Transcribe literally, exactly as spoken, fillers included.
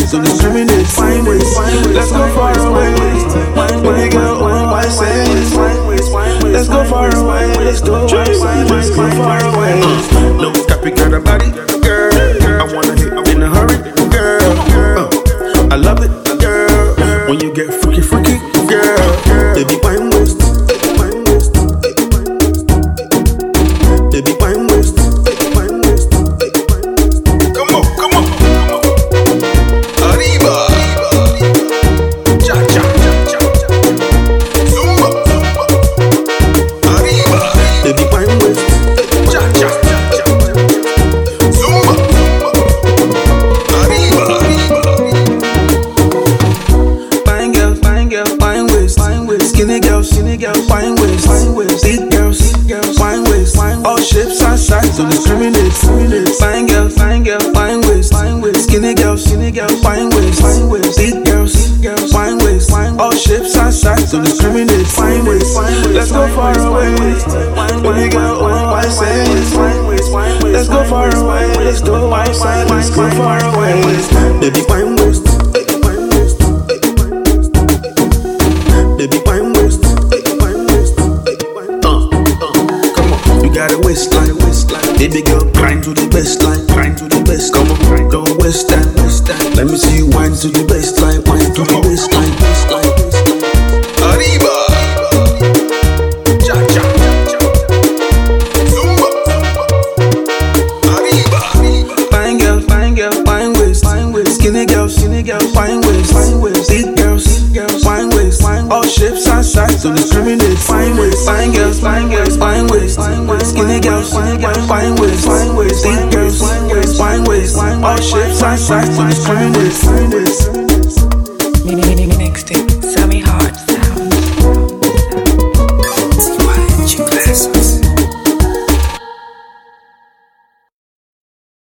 don't discriminate. Fine ways, let's go far away. Baby girl, why say? Let's go far away. Let's go, let's go far away. No copy, got a body, girl. I wanna hit in a hurry, girl. Uh, I love it, girl. When you get freaky, freaky, girl. Baby, wine waist, wine waist, baby, wine waist, wine waist. Come on, come on, arriba, cha cha, zumba, arriba, baby, wine waist, cha cha, zumba, arriba. Fine girl, fine girl, fine waist, fine waist, skinny girl, skinny girl, fine waist, fine waist, big girls, big girls, fine waist, fine all shapes and sizes, don't discriminate. Fine girl, fine girl, fine waist, fine waist, skinny girl, skinny girl, fine waist, fine waist, big girls, big girls, fine waist, fine all shapes and sizes, don't discriminate. Fine waist, let's go far away. Baby girl, why say? Let's go far away. Let's go outside. Let's go far away. Baby, fine waist. Baby, fine waist. Uh, uh, come on, you got a waistline, waistline. Baby girl, grind to the baseline, grind to the base. Come on, don't waste time, waste time. Let me see you wind to the baseline, wind to the baseline, baseline. Arriba, cha cha, zumba, arriba. Fine girl, fine girl, fine waist, fine waist, skinny girl, skinny girl, fine waist, fine waist, big girls, big girls, fine waist, fine all shapes and sizes, don't discriminate. Fine waist, fine girls, fine girls, fine waist, fine waist, skinny girls, skinny girls, fine waist, fine waist, big girls, fine waist, fine waist, all shapes and sizes, don't discriminate. Fine waist.